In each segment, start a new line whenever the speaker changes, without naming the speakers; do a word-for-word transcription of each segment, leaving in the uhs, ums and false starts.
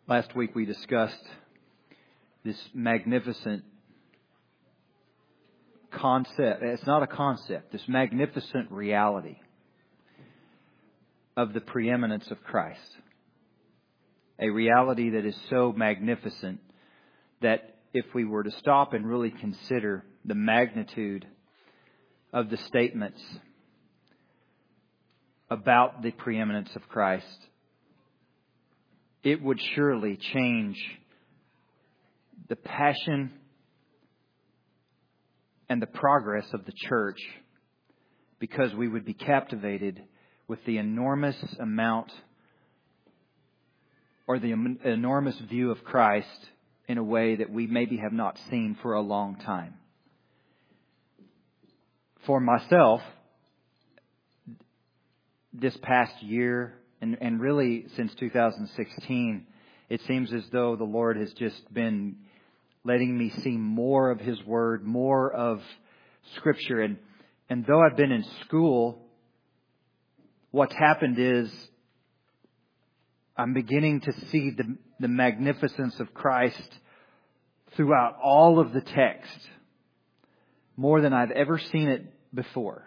Last week we discussed this magnificent concept. It's not a concept. This magnificent reality of the preeminence of Christ. A reality that is so magnificent that if we were to stop and really consider the magnitude of the statements about the preeminence of Christ, it would surely change the passion and the progress of the church, because we would be captivated with the enormous amount or the enormous view of Christ in a way that we maybe have not seen for a long time. For myself, this past year, and, and really since two thousand sixteen, it seems as though the Lord has just been letting me see more of His Word, more of Scripture. And, and though I've been in school, what's happened is I'm beginning to see the, the magnificence of Christ throughout all of the text, more than I've ever seen it before.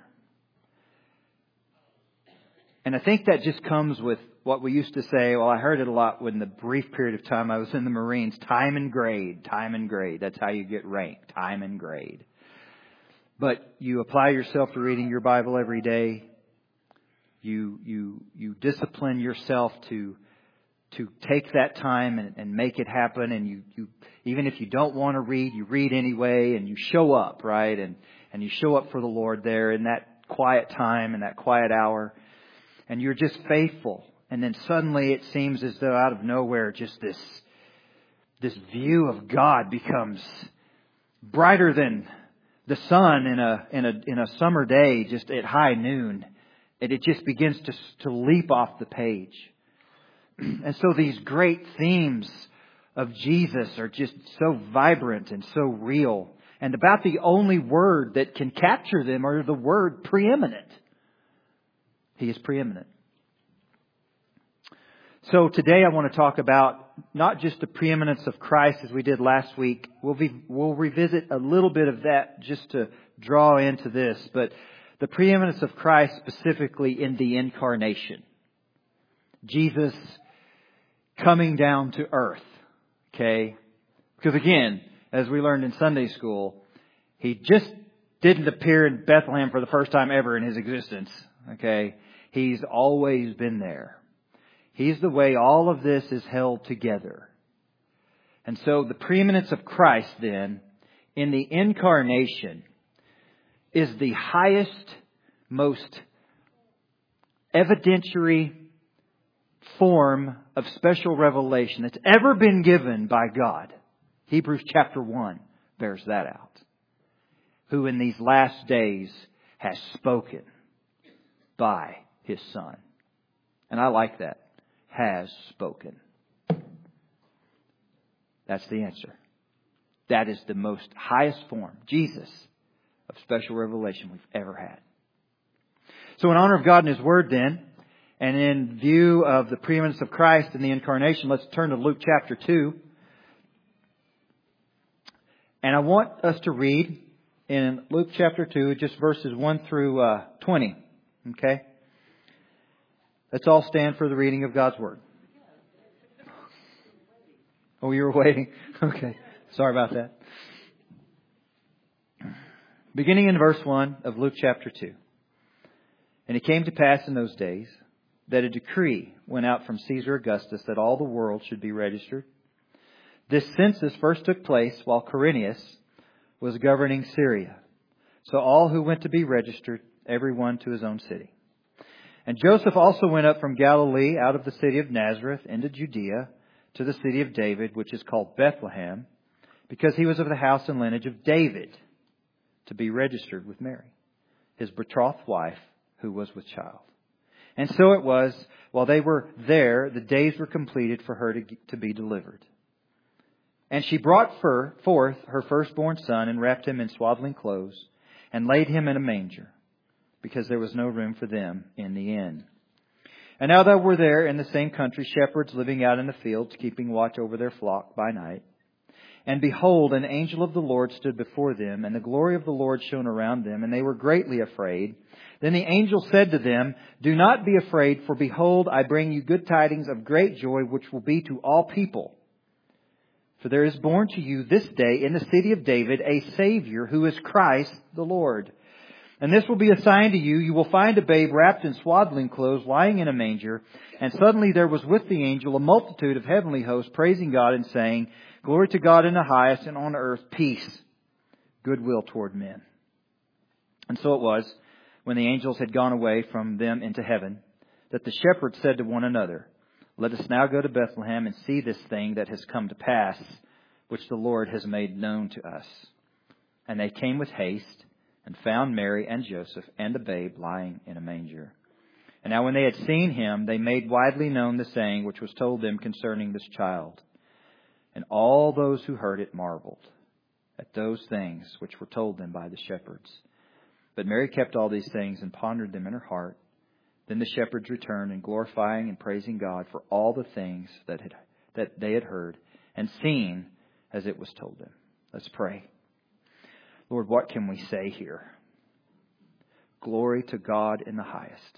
And I think that just comes with what we used to say. Well, I heard it a lot when the brief period of time I was in the Marines. Time and grade, time and grade. That's how you get ranked. Time and grade. But you apply yourself to reading your Bible every day. You you you discipline yourself to to take that time and, and make it happen. And you, you even if you don't want to read, you read anyway, and you show up, right? And and you show up for the Lord there in that quiet time and that quiet hour. And you're just faithful. And then suddenly it seems as though out of nowhere, just this, this view of God becomes brighter than the sun in a, in a, in a summer day, just at high noon. And it just begins to, to leap off the page. And so these great themes of Jesus are just so vibrant and so real. And about the only word that can capture them are the word preeminent. He is preeminent. So today I want to talk about not just the preeminence of Christ as we did last week. We'll be, we'll revisit a little bit of that just to draw into this. But the preeminence of Christ specifically in the incarnation. Jesus coming down to earth. Okay? Because again, as we learned in Sunday school, He just didn't appear in Bethlehem for the first time ever in His existence. Okay? He's always been there. He's the way all of this is held together. And so the preeminence of Christ then in the incarnation is the highest, most evidentiary form of special revelation that's ever been given by God. Hebrews chapter one bears that out. Who in these last days has spoken by His Son. And I like that. Has spoken. That's the answer. That is the most highest form, Jesus, of special revelation we've ever had. So in honor of God and His Word then, and in view of the preeminence of Christ in the incarnation, let's turn to Luke chapter two. And I want us to read in Luke chapter two, just verses one through uh, twenty. Okay? Let's all stand for the reading of God's Word. Oh, you were waiting? Okay. Sorry about that. Beginning in verse one of Luke chapter two. And it came to pass in those days that a decree went out from Caesar Augustus that all the world should be registered. This census first took place while Quirinius was governing Syria. So all who went to be registered, every one to his own city. And Joseph also went up from Galilee out of the city of Nazareth into Judea to the city of David, which is called Bethlehem, because he was of the house and lineage of David, to be registered with Mary, his betrothed wife, who was with child. And so it was, while they were there, the days were completed for her to, to be delivered. And she brought forth her firstborn son and wrapped him in swaddling clothes and laid him in a manger, because there was no room for them in the inn. And now there were there in the same country shepherds living out in the fields, keeping watch over their flock by night. And behold, an angel of the Lord stood before them, and the glory of the Lord shone around them, and they were greatly afraid. Then the angel said to them, Do not be afraid, for behold, I bring you good tidings of great joy, which will be to all people. For there is born to you this day in the city of David a Savior, who is Christ the Lord. And this will be a sign to you. You will find a babe wrapped in swaddling clothes, lying in a manger. And suddenly there was with the angel a multitude of heavenly hosts, praising God and saying, Glory to God in the highest, and on earth peace, goodwill toward men. And so it was, when the angels had gone away from them into heaven, that the shepherds said to one another, Let us now go to Bethlehem and see this thing that has come to pass, which the Lord has made known to us. And they came with haste, and found Mary and Joseph and the babe lying in a manger. And now when they had seen him, they made widely known the saying which was told them concerning this child. And all those who heard it marveled at those things which were told them by the shepherds. But Mary kept all these things and pondered them in her heart. Then the shepherds returned, and glorifying and praising God for all the things that had, that they had heard and seen as it was told them. Let's pray. Lord, what can we say here? Glory to God in the highest,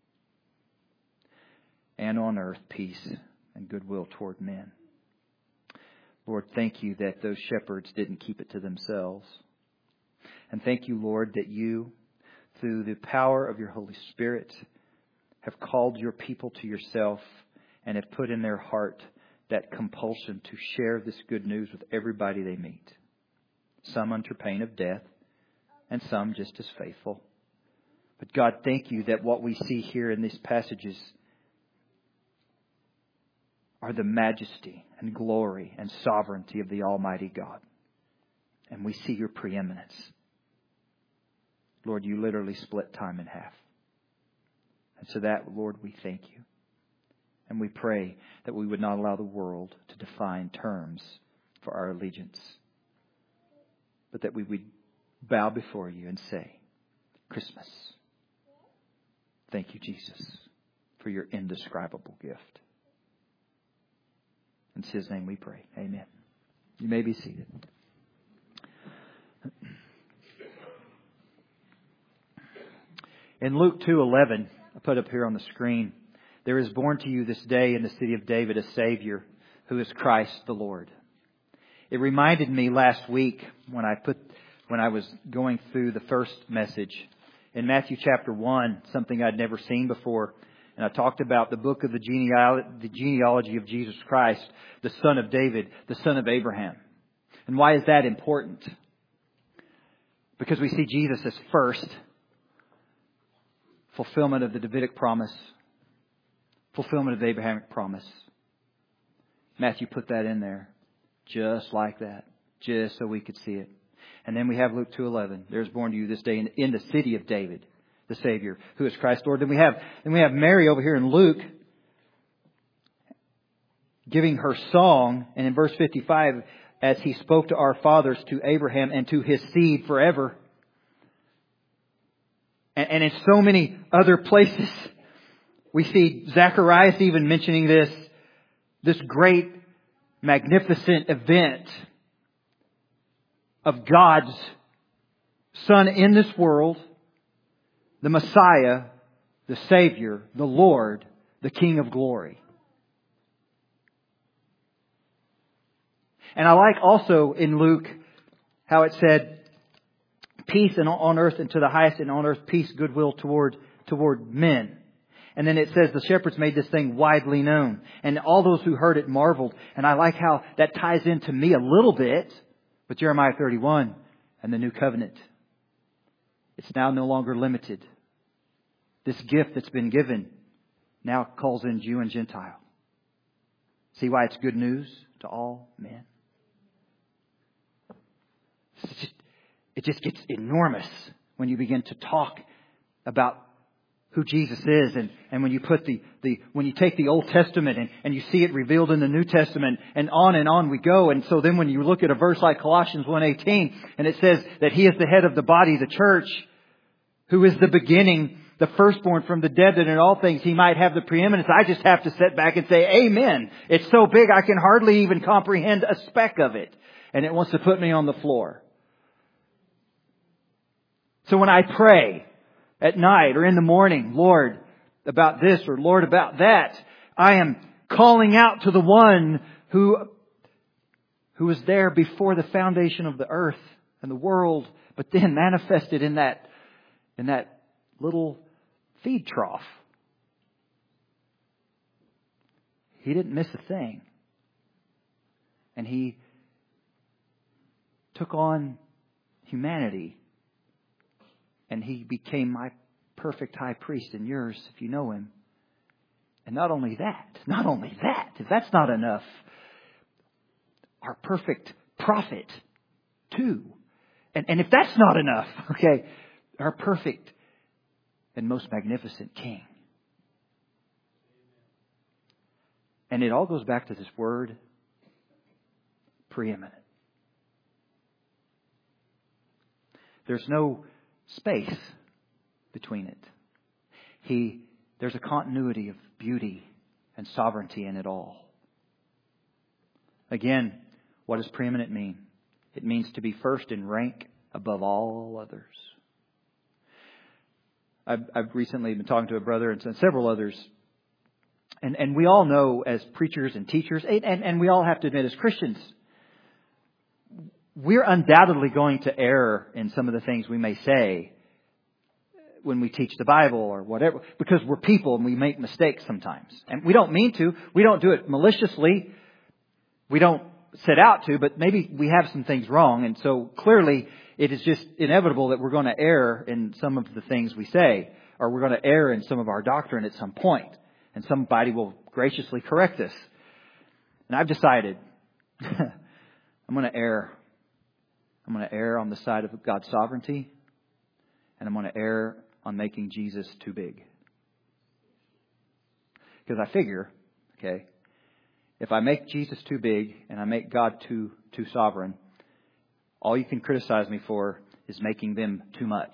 and on earth peace and goodwill toward men. Lord, thank you that those shepherds didn't keep it to themselves. And thank you, Lord, that you, through the power of your Holy Spirit, have called your people to yourself and have put in their heart that compulsion to share this good news with everybody they meet. Some under pain of death, and some just as faithful. But God, thank you that what we see here in these passages are the majesty and glory and sovereignty of the Almighty God. And we see your preeminence. Lord, you literally split time in half. And so that, Lord, we thank you. And we pray that we would not allow the world to define terms for our allegiance, but that we would bow before you and say, Christmas. Thank you, Jesus, for your indescribable gift. In His name we pray. Amen. You may be seated. In Luke two eleven, I put up here on the screen, there is born to you this day in the city of David a Savior, who is Christ the Lord. It reminded me last week when I put when I was going through the first message in Matthew chapter one, something I'd never seen before. And I talked about the book of the genealogy, the genealogy of Jesus Christ, the son of David, the son of Abraham. And why is that important? Because we see Jesus as first fulfillment of the Davidic promise, fulfillment of the Abrahamic promise. Matthew put that in there just like that, just so we could see it. And then we have Luke two eleven. There is born to you this day in, in the city of David, the Savior, who is Christ Lord. Then we have then we have Mary over here in Luke giving her song, and in verse fifty-five, as He spoke to our fathers, to Abraham, and to his seed forever. And, and in so many other places, we see Zacharias even mentioning this, this great, magnificent event of God's Son in this world, the Messiah, the Savior, the Lord, the King of glory. And I like also in Luke how it said, peace and on earth and to the highest, and on earth peace, goodwill toward toward men. And then it says the shepherds made this thing widely known, and all those who heard it marveled. And I like how that ties into me a little bit with Jeremiah thirty-one and the new covenant. It's now no longer limited. This gift that's been given now calls in Jew and Gentile. See why it's good news to all men? It's just, it just gets enormous when you begin to talk about who Jesus is, and, and when you put the, the when you take the Old Testament and, and you see it revealed in the New Testament, and on and on we go. And so then when you look at a verse like Colossians one eighteen, and it says that He is the head of the body, the church, who is the beginning, the firstborn from the dead, that in all things He might have the preeminence. I just have to sit back and say, Amen. It's so big I can hardly even comprehend a speck of it. And it wants to put me on the floor. So when I pray at night or in the morning, Lord, about this or Lord, about that, I am calling out to the one who, who was there before the foundation of the earth and the world, but then manifested in that, in that little feed trough. He didn't miss a thing. And He took on humanity. And He became my perfect high priest and yours, if you know Him. And not only that, not only that, if that's not enough, our perfect prophet too. And, and if that's not enough, okay, our perfect and most magnificent King. And it all goes back to this word, preeminent. There's no space between it. He, there's a continuity of beauty and sovereignty in it all. Again, what does preeminent mean? It means to be first in rank above all others. I've, I've recently been talking to a brother and several others. And, and we all know as preachers and teachers, and, and, and we all have to admit as Christians, we're undoubtedly going to err in some of the things we may say when we teach the Bible or whatever, because we're people and we make mistakes sometimes. And we don't mean to. We don't do it maliciously. We don't set out to, but maybe we have some things wrong. And so clearly it is just inevitable that we're going to err in some of the things we say, or we're going to err in some of our doctrine at some point. And somebody will graciously correct us. And I've decided I'm going to err. I'm going to err on the side of God's sovereignty. And I'm going to err on making Jesus too big. Because I figure, okay, if I make Jesus too big and I make God too too sovereign, all you can criticize me for is making them too much.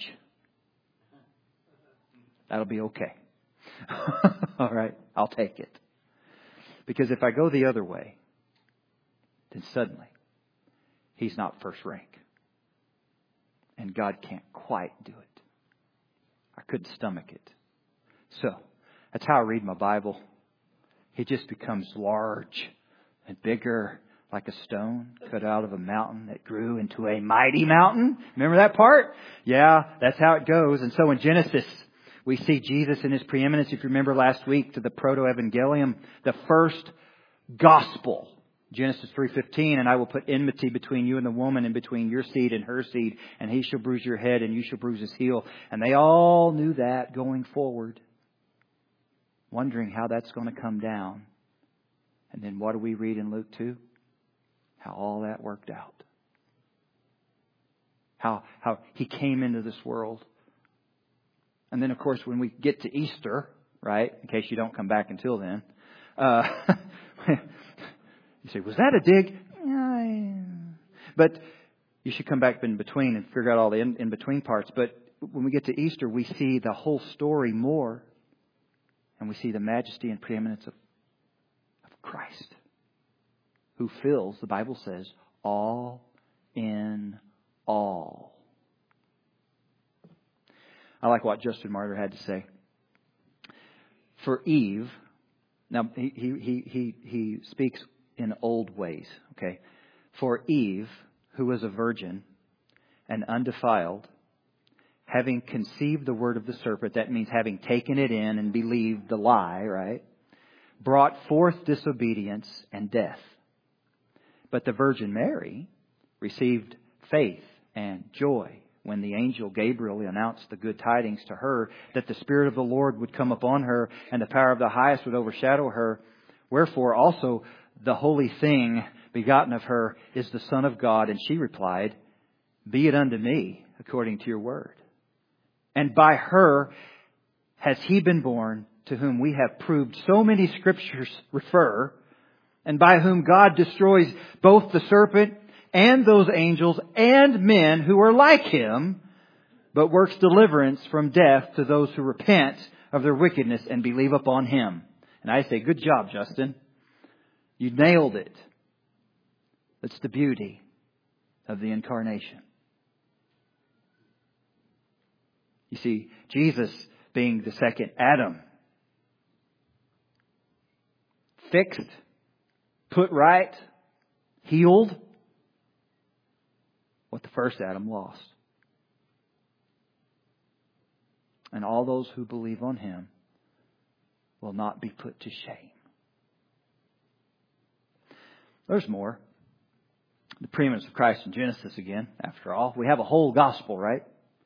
That'll be okay. All right, I'll take it. Because if I go the other way, then suddenly He's not first rank. And God can't quite do it. I couldn't stomach it. So, that's how I read my Bible. It just becomes large and bigger, like a stone cut out of a mountain that grew into a mighty mountain. Remember that part? Yeah, that's how it goes. And so in Genesis, we see Jesus in His preeminence. If you remember last week to the proto-evangelium, the first gospel. Genesis three fifteen, and I will put enmity between you and the woman, and between your seed and her seed, and he shall bruise your head and you shall bruise his heel. And they all knew that going forward, wondering how that's going to come down. And then what do we read in Luke two? How all that worked out. How, how He came into this world. And then, of course, when we get to Easter, right, in case you don't come back until then, uh, you say, was that a dig? But you should come back in between and figure out all the in, in between parts. But when we get to Easter, we see the whole story more. And we see the majesty and preeminence of, of Christ, who fills, the Bible says, all in all. I like what Justin Martyr had to say. For Eve, now he he he he, he speaks in old ways, okay? For Eve, who was a virgin and undefiled, having conceived the word of the serpent, that means having taken it in and believed the lie, right? Brought forth disobedience and death. But the Virgin Mary received faith and joy when the angel Gabriel announced the good tidings to her that the Spirit of the Lord would come upon her and the power of the highest would overshadow her. Wherefore also the holy thing begotten of her is the Son of God. And she replied, be it unto me according to your word. And by her has He been born, to whom we have proved so many scriptures refer, and by whom God destroys both the serpent and those angels and men who are like him. but works deliverance from death to those who repent of their wickedness and believe upon Him. And I say, good job, Justin. You nailed it. That's the beauty of the incarnation. You see, Jesus being the second Adam, fixed, put right, healed what the first Adam lost. And all those who believe on Him will not be put to shame. There's more. The preeminence of Christ in Genesis again, after all. We have a whole gospel, right?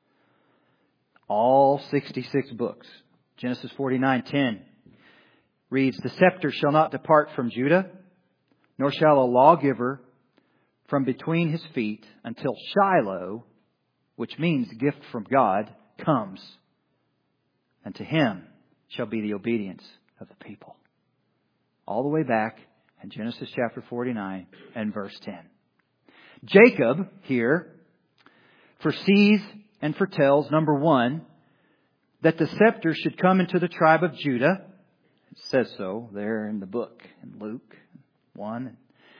All sixty-six books. Genesis forty-nine ten reads, "The scepter shall not depart from Judah, nor shall a lawgiver from between his feet until Shiloh," which means gift from God, "comes. And to him shall be the obedience of the people." All the way back in Genesis chapter forty-nine and verse ten. Jacob here foresees and foretells, number one, that the scepter should come into the tribe of Judah. It says so there in the book in Luke one,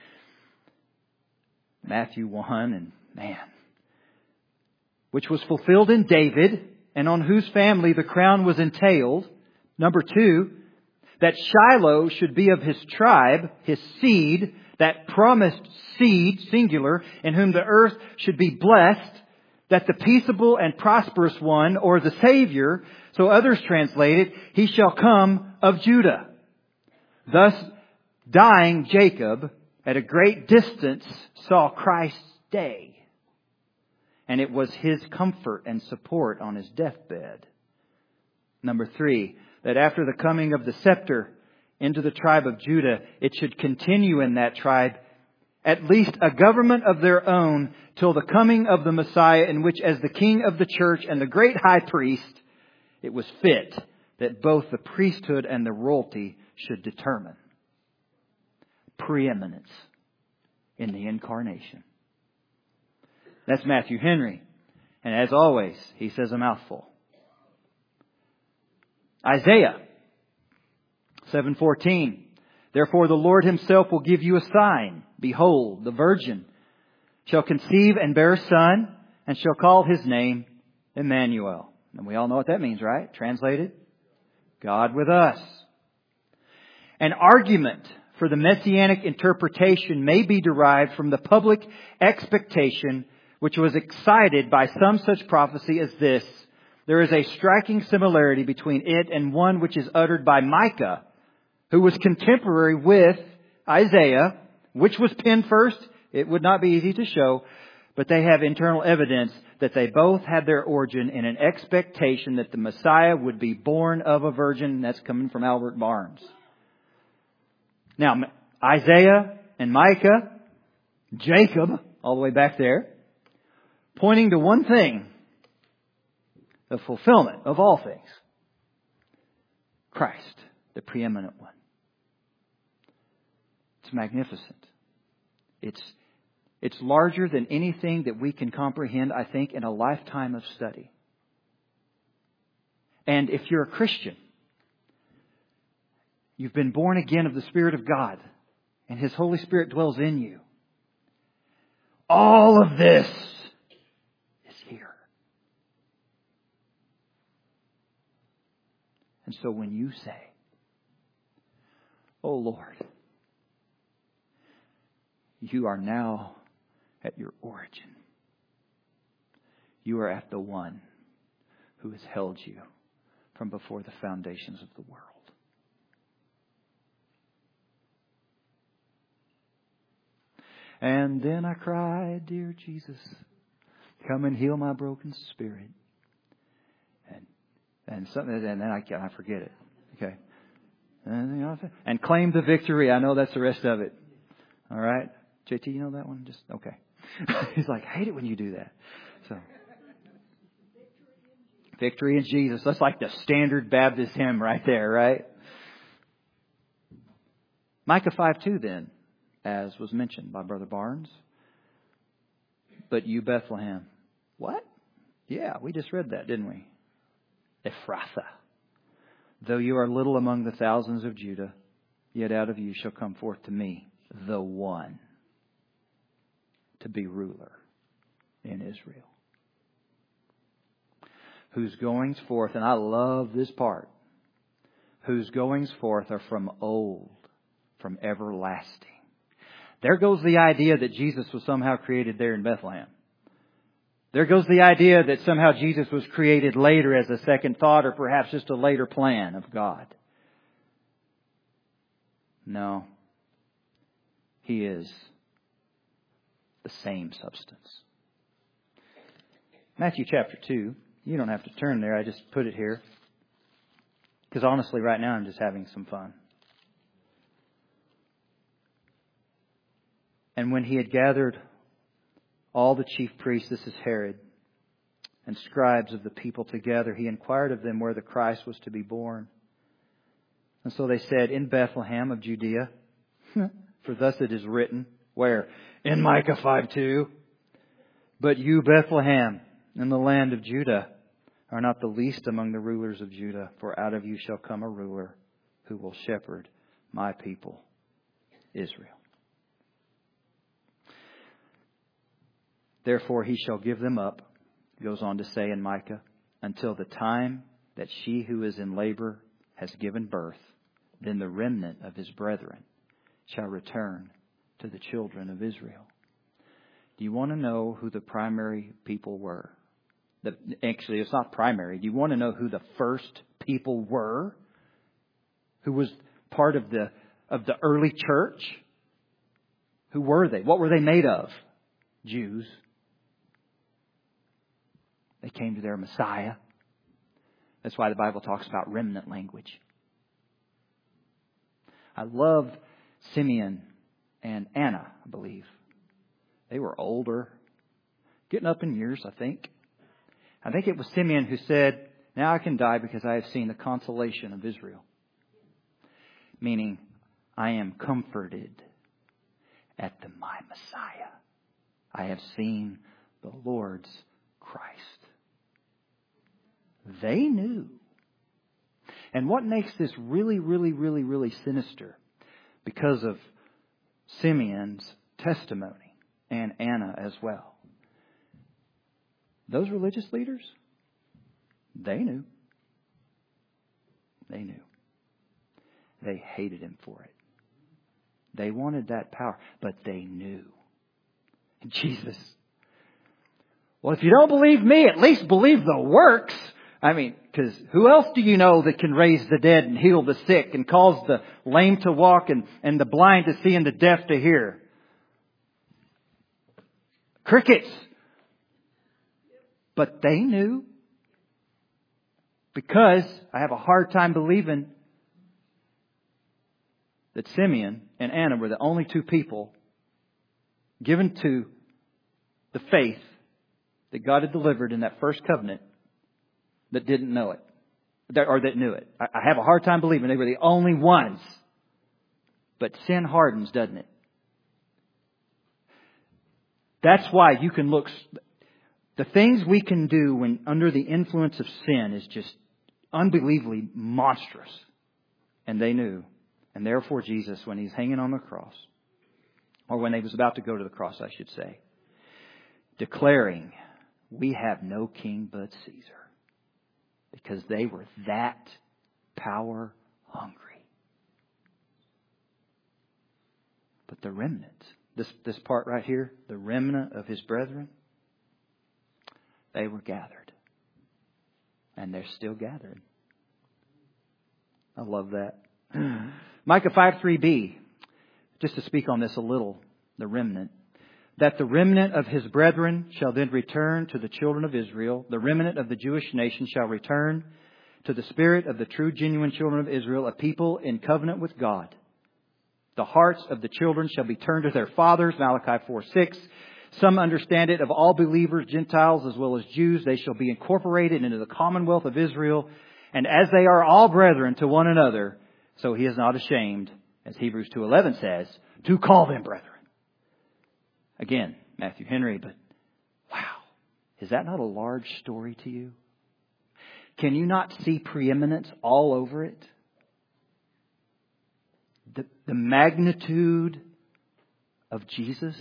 Matthew one, and man, which was fulfilled in David, and on whose family the crown was entailed. Number two, that Shiloh should be of his tribe, his seed, that promised seed, singular, in whom the earth should be blessed, that the peaceable and prosperous one, or the Savior, so others translate it, he shall come of Judah. Thus, dying Jacob at a great distance saw Christ's day. And it was his comfort and support on his deathbed. Number three, that after the coming of the scepter into the tribe of Judah, it should continue in that tribe at least a government of their own till the coming of the Messiah, in which as the King of the church and the great high priest, it was fit that both the priesthood and the royalty should determine preeminence in the incarnation. That's Matthew Henry. And as always, he says a mouthful. Isaiah seven fourteen. "Therefore the Lord Himself will give you a sign. Behold, the virgin shall conceive and bear a son, and shall call his name Emmanuel." And we all know what that means, right? Translated, God with us. An argument for the messianic interpretation may be derived from the public expectation which was excited by some such prophecy as this. There is a striking similarity between it and one which is uttered by Micah, who was contemporary with Isaiah. Which was penned first? It would not be easy to show, but they have internal evidence that they both had their origin in an expectation that the Messiah would be born of a virgin. That's coming from Albert Barnes. Now, Isaiah and Micah, Jacob, all the way back there, pointing to one thing, the fulfillment of all things. Christ, the preeminent one. It's magnificent. It's, it's larger than anything that we can comprehend, I think, in a lifetime of study. And if you're a Christian, you've been born again of the Spirit of God, and His Holy Spirit dwells in you. All of this is here. And so when you say, "Oh Lord, you are now at your origin. You are at the one who has held you from before the foundations of the world." And then I cried, "Dear Jesus, come and heal my broken spirit." And and something, and then I I forget it. Okay, and, you know, and claim the victory. I know that's the rest of it. All right. J T, you know that one? Just okay. He's like, I hate it when you do that. So, victory in Jesus. That's like the standard Baptist hymn right there, right? Micah five two then, as was mentioned by Brother Barnes. "But you, Bethlehem." What? Yeah, we just read that, didn't we? Ephrathah. Though you are little among the thousands of Judah, yet out of you shall come forth to me the one to be ruler in Israel. Whose goings forth, and I love this part, whose goings forth are from old, from everlasting. There goes the idea that Jesus was somehow created there in Bethlehem. There goes the idea that somehow Jesus was created later as a second thought or perhaps just a later plan of God. No. He is the same substance. Matthew chapter two. You don't have to turn there. I just put it here. Because honestly, right now I'm just having some fun. And when he had gathered all the chief priests, this is Herod, and scribes of the people together, he inquired of them where the Christ was to be born. And so they said, in Bethlehem of Judea, for thus it is written, where? In Micah five two. But you, Bethlehem, in the land of Judah, are not the least among the rulers of Judah, for out of you shall come a ruler who will shepherd my people, Israel. Therefore he shall give them up, goes on to say in Micah, until the time that she who is in labor has given birth. Then the remnant of his brethren shall return to the children of Israel. Do you want to know who the primary people were? The, actually, it's not primary. Do you want to know who the first people were? Who was part of the of the early church? Who were they? What were they made of? Jews. They came to their Messiah. That's why the Bible talks about remnant language. I love Simeon and Anna, I believe. They were older, getting up in years, I think. I think it was Simeon who said, now I can die because I have seen the consolation of Israel. Meaning, I am comforted at the my Messiah. I have seen the Lord's Christ. They knew. And what makes this really, really, really, really sinister, because of Simeon's testimony and Anna as well. Those religious leaders, they knew. They knew. They hated him for it. They wanted that power, but they knew. Jesus. Well, if you don't believe me, at least believe the works. I mean, because who else do you know that can raise the dead and heal the sick and cause the lame to walk and, and the blind to see and the deaf to hear? Crickets. But they knew. Because I have a hard time believing that Simeon and Anna were the only two people given to the faith that God had delivered in that first covenant that didn't know it. Or that knew it. I have a hard time believing they were the only ones. But sin hardens, doesn't it? That's why you can look... The things we can do when under the influence of sin is just unbelievably monstrous. And they knew. And therefore Jesus, when he's hanging on the cross, or when he was about to go to the cross, I should say, declaring, we have no king but Caesar. Because they were that power hungry. But the remnant, this, this part right here, the remnant of his brethren, they were gathered. And they're still gathered. I love that. Micah five three b, just to speak on this a little, the remnant. That the remnant of his brethren shall then return to the children of Israel. The remnant of the Jewish nation shall return to the spirit of the true, genuine children of Israel, a people in covenant with God. The hearts of the children shall be turned to their fathers, Malachi four six. Some understand it, of all believers, Gentiles as well as Jews, they shall be incorporated into the commonwealth of Israel. And as they are all brethren to one another, so he is not ashamed, as Hebrews two eleven says, to call them brethren. Again, Matthew Henry, but wow, Is that not a large story to you? Can you not see preeminence all over it? The, the magnitude of Jesus.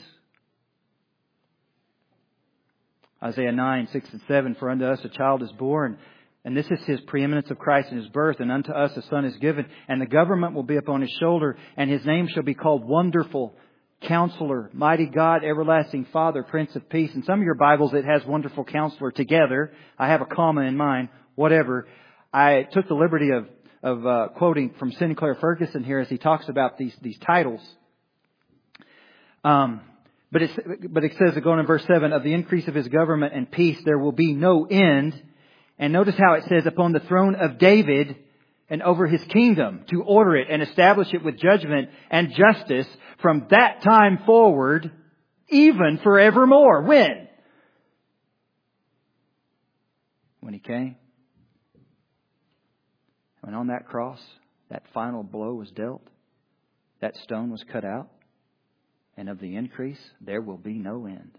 Isaiah nine, six and seven, for unto us a child is born, and this is His preeminence of Christ in His birth, and unto us a son is given, and the government will be upon His shoulder, and His name shall be called Wonderful, Counselor, Mighty God, Everlasting Father, Prince of Peace. In some of your Bibles it has Wonderful Counselor together. I have a comma in mine, whatever. I took the liberty of, of uh, quoting from Sinclair Ferguson here as he talks about these, these titles. Um... But it, but it says, going in verse seven, of the increase of His government and peace there will be no end. And notice how it says, upon the throne of David and over His kingdom, to order it and establish it with judgment and justice from that time forward, even forevermore. When? When He came. When on that cross, that final blow was dealt, that stone was cut out. And of the increase, there will be no end.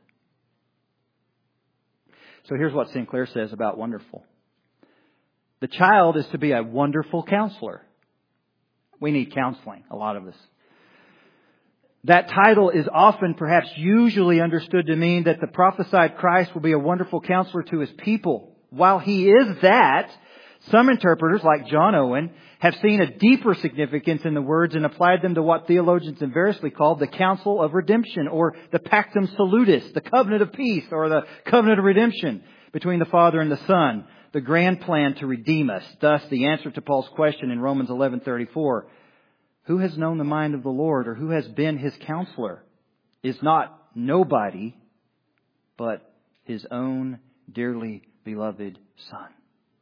So here's what Sinclair says about wonderful. The child is to be a wonderful counselor. We need counseling, a lot of us. That title is often, perhaps usually understood to mean that the prophesied Christ will be a wonderful counselor to His people. While He is that, some interpreters, like John Owen, have seen a deeper significance in the words and applied them to what theologians have variously called the counsel of redemption, or the pactum salutis, the covenant of peace, or the covenant of redemption between the Father and the Son, the grand plan to redeem us. Thus, the answer to Paul's question in Romans eleven thirty-four, who has known the mind of the Lord, or who has been His counselor, is not nobody, but His own dearly beloved Son.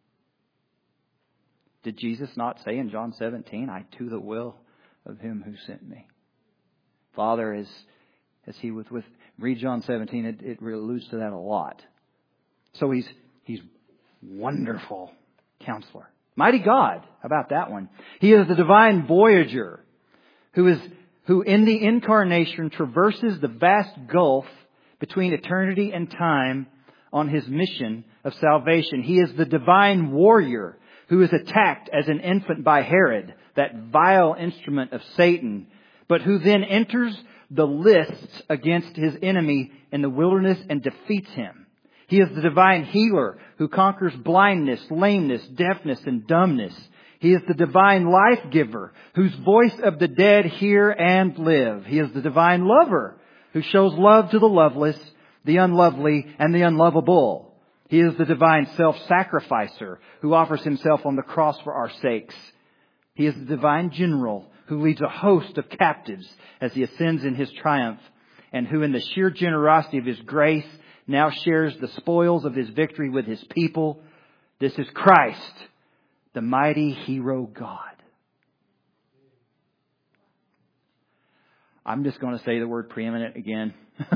Did Jesus not say in John seventeen, I do the will of Him who sent me? Father, as, as He with, with, read John seventeen, it, it alludes to that a lot. So He's, He's wonderful counselor. Mighty God, how about that one? He is the divine voyager who is, who in the incarnation traverses the vast gulf between eternity and time on His mission of salvation. He is the divine warrior who is attacked as an infant by Herod, that vile instrument of Satan, but who then enters the lists against his enemy in the wilderness and defeats him. He is the divine healer who conquers blindness, lameness, deafness, and dumbness. He is the divine life giver whose voice of the dead hear and live. He is the divine lover who shows love to the loveless, the unlovely, and the unlovable. He is the divine self-sacrificer who offers Himself on the cross for our sakes. He is the divine general who leads a host of captives as He ascends in His triumph, and who in the sheer generosity of His grace now shares the spoils of His victory with His people. This is Christ, the mighty hero God. I'm just going to say the word preeminent again.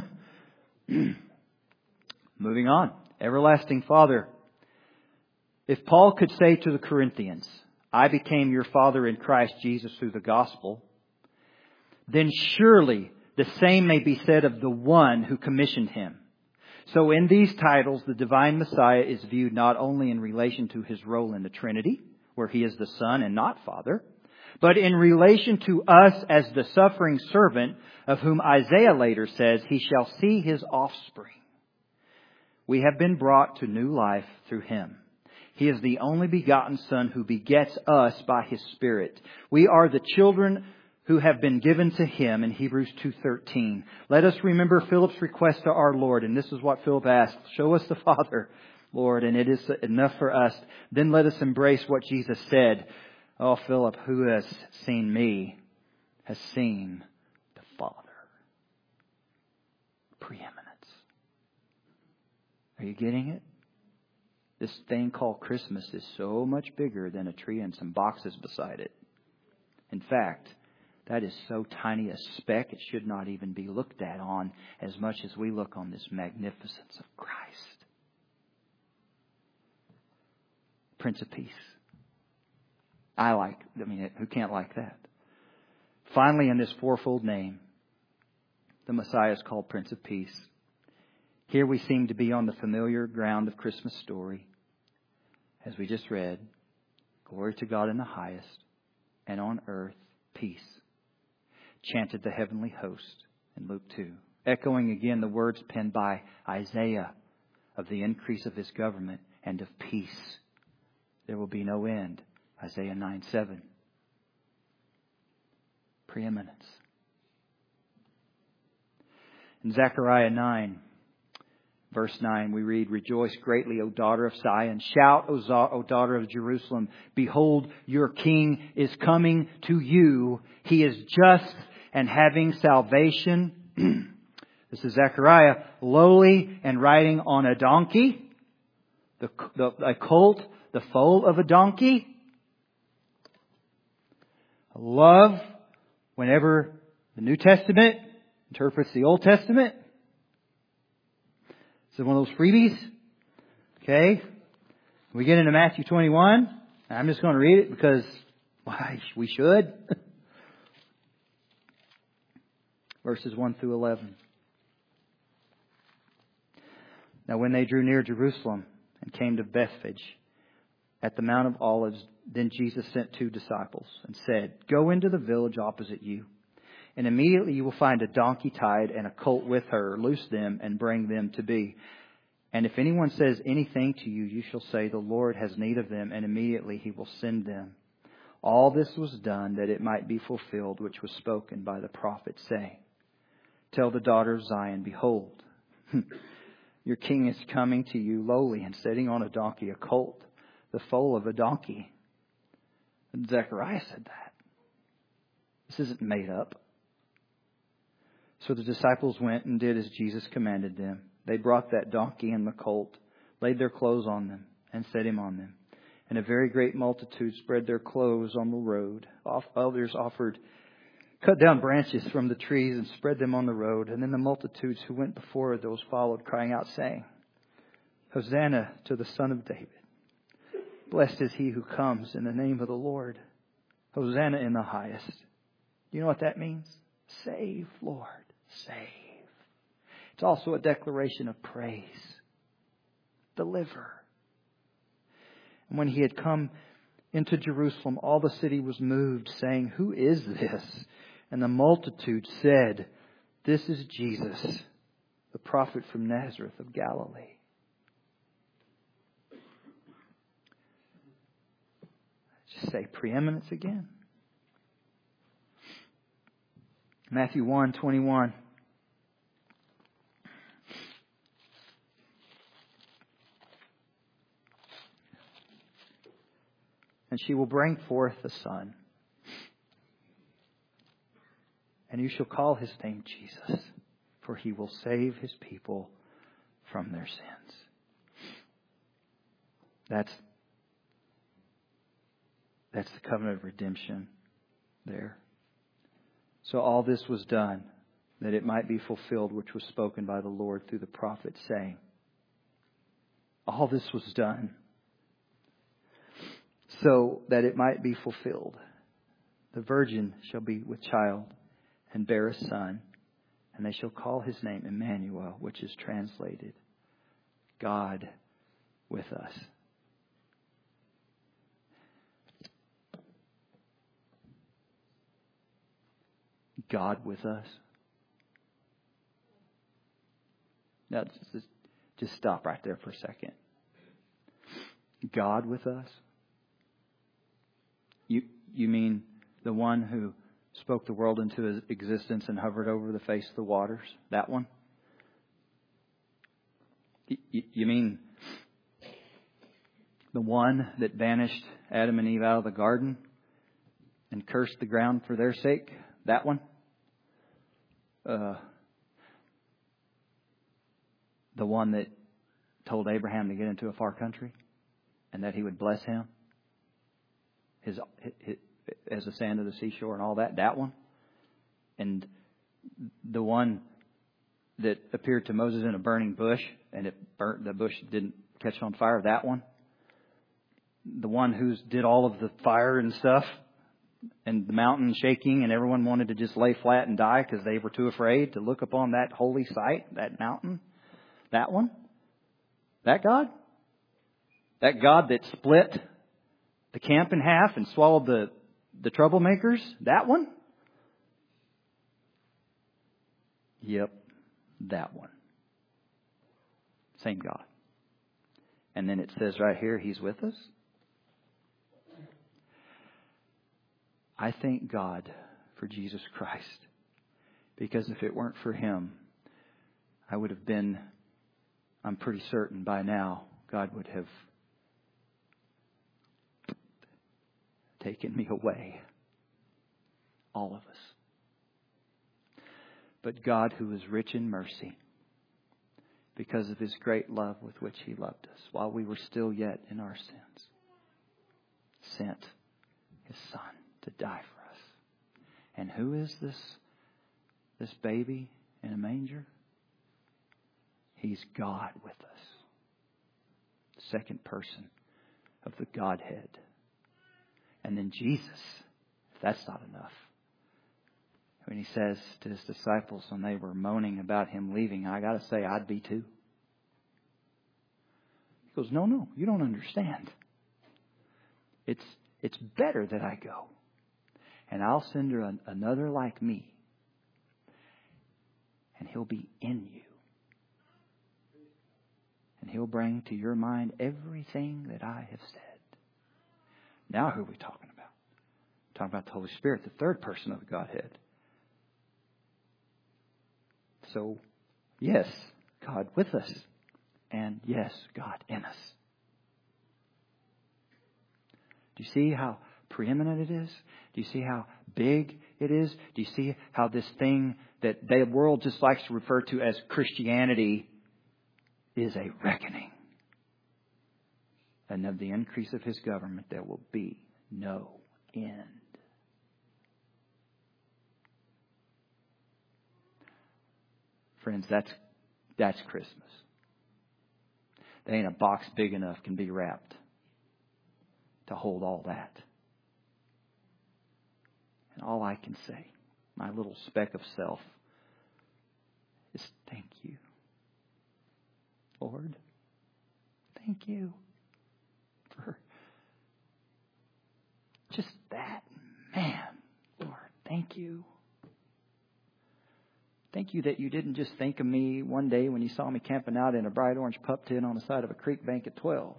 Moving on. Everlasting Father. If Paul could say to the Corinthians, I became your father in Christ Jesus through the gospel, then surely the same may be said of the one who commissioned him. So in these titles, the divine Messiah is viewed not only in relation to His role in the Trinity, where He is the Son and not Father, but in relation to us as the suffering servant of whom Isaiah later says, He shall see His offspring. We have been brought to new life through Him. He is the only begotten Son who begets us by His Spirit. We are the children who have been given to Him in Hebrews two thirteen. Let us remember Philip's request to our Lord. And this is what Philip asked. Show us the Father, Lord, and it is enough for us. Then let us embrace what Jesus said. Oh, Philip, who has seen me has seen the Father. Preeminence. Are you getting it? This thing called Christmas is so much bigger than a tree and some boxes beside it. In fact, that is so tiny a speck, it should not even be looked at on as much as we look on this magnificence of Christ. Prince of Peace. I like, I mean, who can't like that? Finally, in this fourfold name, the Messiah is called Prince of Peace. Here we seem to be on the familiar ground of Christmas story. As we just read, glory to God in the highest, and on earth peace, chanted the heavenly host in Luke two. Echoing again the words penned by Isaiah of the increase of His government and of peace. There will be no end. Isaiah nine seven. Preeminence. In Zechariah nine, verse nine, we read, Rejoice greatly, O daughter of Zion. Shout, O, Z- o daughter of Jerusalem. Behold, your king is coming to you. He is just and having salvation. This is Zechariah, lowly and riding on a donkey, the, the a colt, the foal of a donkey. I love whenever the New Testament interprets the Old Testament. It's one of those freebies. Okay. We get into Matthew twenty-one. I'm just going to read it because why we should. Verses one through eleven. Now when they drew near Jerusalem and came to Bethphage at the Mount of Olives, then Jesus sent two disciples and said, Go into the village opposite you, and immediately you will find a donkey tied and a colt with her. Loose them and bring them to me. And if anyone says anything to you, you shall say, The Lord has need of them, and immediately He will send them. All this was done that it might be fulfilled, which was spoken by the prophet, saying, Tell the daughter of Zion, Behold, your king is coming to you lowly and sitting on a donkey, a colt, the foal of a donkey. And Zechariah said that. This isn't made up. So the disciples went and did as Jesus commanded them. They brought that donkey and the colt, laid their clothes on them, and set him on them. And a very great multitude spread their clothes on the road. Others offered cut down branches from the trees and spread them on the road. And then the multitudes who went before those followed, crying out, saying, Hosanna to the Son of David. Blessed is He who comes in the name of the Lord. Hosanna in the highest. Do you know what that means? Save, Lord, save. It's also a declaration of praise. Deliver. And when He had come into Jerusalem, all the city was moved, saying, Who is this? And the multitude said, This is Jesus, the prophet from Nazareth of Galilee. Just say preeminence again. Matthew one twenty-one. And she will bring forth a son, and you shall call His name Jesus, for He will save His people from their sins. That's, that's the covenant of redemption there. So all this was done that it might be fulfilled, which was spoken by the Lord through the prophet, saying, all this was done so that it might be fulfilled. The virgin shall be with child and bear a son, and they shall call His name Emmanuel, which is translated, God with us. God with us. Now, just, just stop right there for a second. God with us? You, you mean the one who spoke the world into existence and hovered over the face of the waters? That one? You, you mean the one that banished Adam and Eve out of the garden and cursed the ground for their sake? That one? Uh, the one that told Abraham to get into a far country and that He would bless him his, his, as the sand of the seashore and all that? That one? And the one that appeared to Moses in a burning bush and it burnt, the bush didn't catch on fire? That one? The one who did all of the fire and stuff and the mountain shaking and everyone wanted to just lay flat and die because they were too afraid to look upon that holy sight, that mountain? That one? That God? That God that split the camp in half and swallowed the, the troublemakers? That one? Yep, that one. Same God. And then it says right here, He's with us. I thank God for Jesus Christ. Because if it weren't for Him, I would have been, I'm pretty certain by now, God would have taken me away. All of us. But God, who is rich in mercy, because of His great love with which He loved us, while we were still yet in our sins, sent His Son to die for us. And who is this, this baby in a manger? He's God with us. Second person of the Godhead. And then Jesus, if that's not enough, when He says to His disciples when they were moaning about Him leaving, I got to say, I'd be too. He goes, no, no, you don't understand. It's it's better that I go. And I'll send her an, another like me. And He'll be in you. And He'll bring to your mind everything that I have said. Now who are we talking about? We're talking about the Holy Spirit, the third person of the Godhead. So, yes, God with us. And yes, God in us. Do you see how preeminent it is? Do you see how big it is? Do you see how this thing that the world just likes to refer to as Christianity is a reckoning? And of the increase of His government there will be no end. Friends, that's that's Christmas. There ain't a box big enough can be wrapped to hold all that. And all I can say, my little speck of self, is thank you. Lord, thank you for just that. Man, Lord, thank you. Thank you that you didn't just think of me one day when you saw me camping out in a bright orange pup tent on the side of a creek bank at twelve.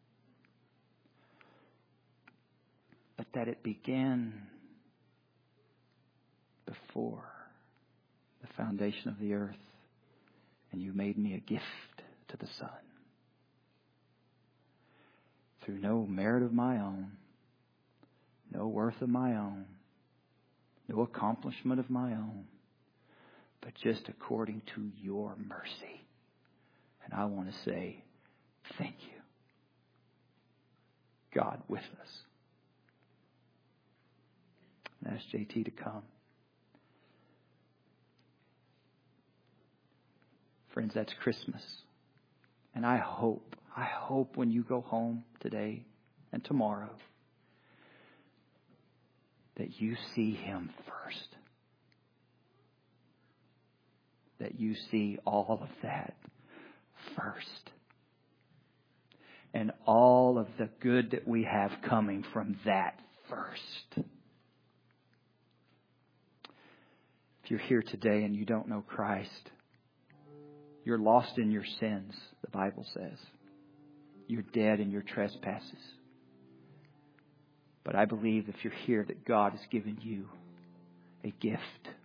But that it began before the foundation of the earth. And you made me a gift to the Son. Through no merit of my own, no worth of my own, no accomplishment of my own, but just according to your mercy. And I want to say, thank you. God with us. And ask J T to come. Friends, that's Christmas. And I hope, I hope when you go home today and tomorrow, that you see Him first. That you see all of that first. And all of the good that we have coming from that first. If you're here today and you don't know Christ, you're lost in your sins, the Bible says. You're dead in your trespasses. But I believe if you're here that God has given you a gift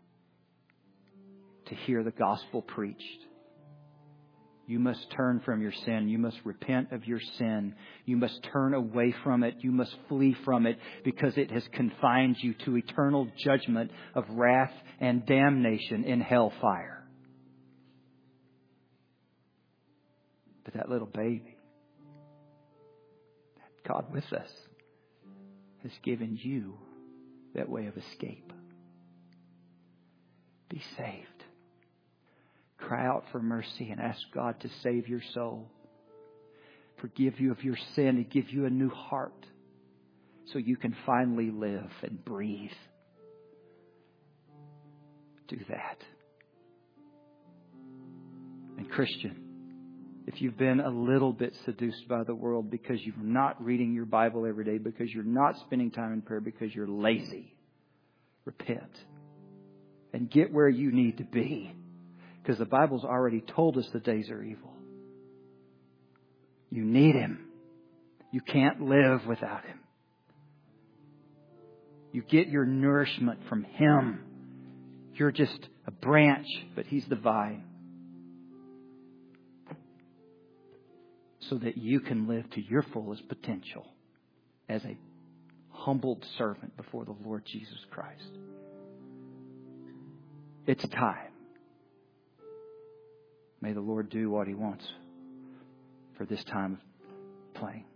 to hear the gospel preached. You must turn from your sin. You must repent of your sin. You must turn away from it. You must flee from it because it has confined you to eternal judgment of wrath and damnation in hellfire. But that little baby, that God with us, has given you that way of escape. Be saved. Cry out for mercy and ask God to save your soul. Forgive you of your sin and give you a new heart so you can finally live and breathe. Do that. And Christian, If you've been a little bit seduced by the world because you're not reading your Bible every day, because you're not spending time in prayer, because you're lazy, repent and get where you need to be. Because the Bible's already told us the days are evil. You need Him. You can't live without Him. You get your nourishment from Him. You're just a branch, but He's the vine. So that you can live to your fullest potential as a humbled servant before the Lord Jesus Christ. It's time. May the Lord do what He wants for this time of playing.